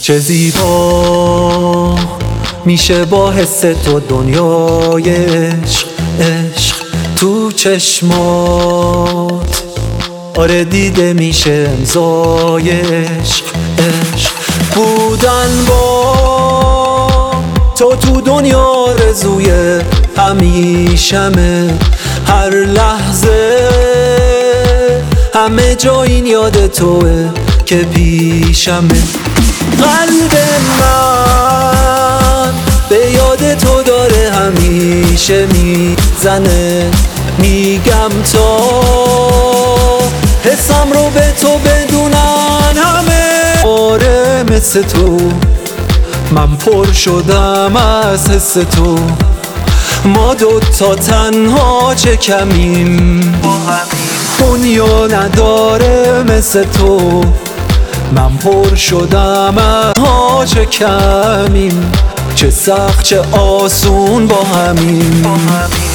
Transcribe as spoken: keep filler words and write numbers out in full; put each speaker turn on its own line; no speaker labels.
چه زیبا میشه با حس تو دنیای عشق عشق تو چشمات. آره دیده میشه امضای عشق عشق بودن با تو تو دنیا آرزوی همیشمه. هر لحظه همه جا این یاد توه که پیشمه. قلب من به یاد تو داره همیشه میزنه. میگم تا حسم رو به تو بدونن همه. آره مثل تو من پر شدم از حس تو. ما دوتا تنها چه کمیم دنیا نداره مثل تو. من پر شدم از ها چه کمیم. چه سخت چه آسون با همیم.